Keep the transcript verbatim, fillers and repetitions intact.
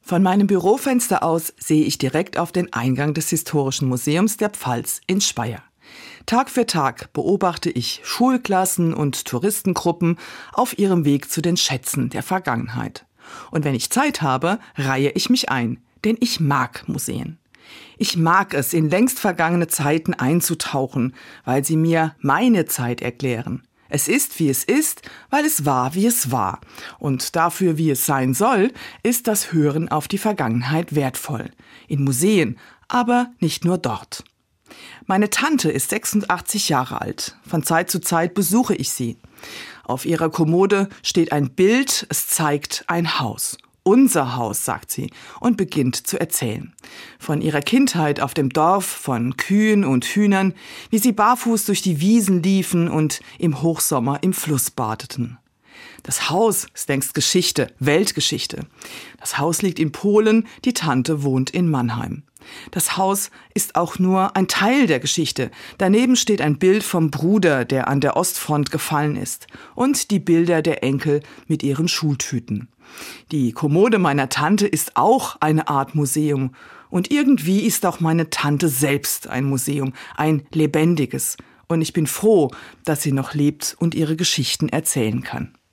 Von meinem Bürofenster aus sehe ich direkt auf den Eingang des Historischen Museums der Pfalz in Speyer. Tag für Tag beobachte ich Schulklassen und Touristengruppen auf ihrem Weg zu den Schätzen der Vergangenheit. Und wenn ich Zeit habe, reihe ich mich ein, denn ich mag Museen. Ich mag es, in längst vergangene Zeiten einzutauchen, weil sie mir meine Zeit erklären. Es ist, wie es ist, weil es war, wie es war. Und dafür, wie es sein soll, ist das Hören auf die Vergangenheit wertvoll. In Museen, aber nicht nur dort. Meine Tante ist sechsundachtzig Jahre alt. Von Zeit zu Zeit besuche ich sie. Auf ihrer Kommode steht ein Bild, es zeigt ein Haus. Unser Haus, sagt sie und beginnt zu erzählen. Von ihrer Kindheit auf dem Dorf, von Kühen und Hühnern, wie sie barfuß durch die Wiesen liefen und im Hochsommer im Fluss badeten. Das Haus ist längst Geschichte, Weltgeschichte. Das Haus liegt in Polen, die Tante wohnt in Mannheim. Das Haus ist auch nur ein Teil der Geschichte. Daneben steht ein Bild vom Bruder, der an der Ostfront gefallen ist, und die Bilder der Enkel mit ihren Schultüten. Die Kommode meiner Tante ist auch eine Art Museum. Und irgendwie ist auch meine Tante selbst ein Museum, ein lebendiges. Und ich bin froh, dass sie noch lebt und ihre Geschichten erzählen kann.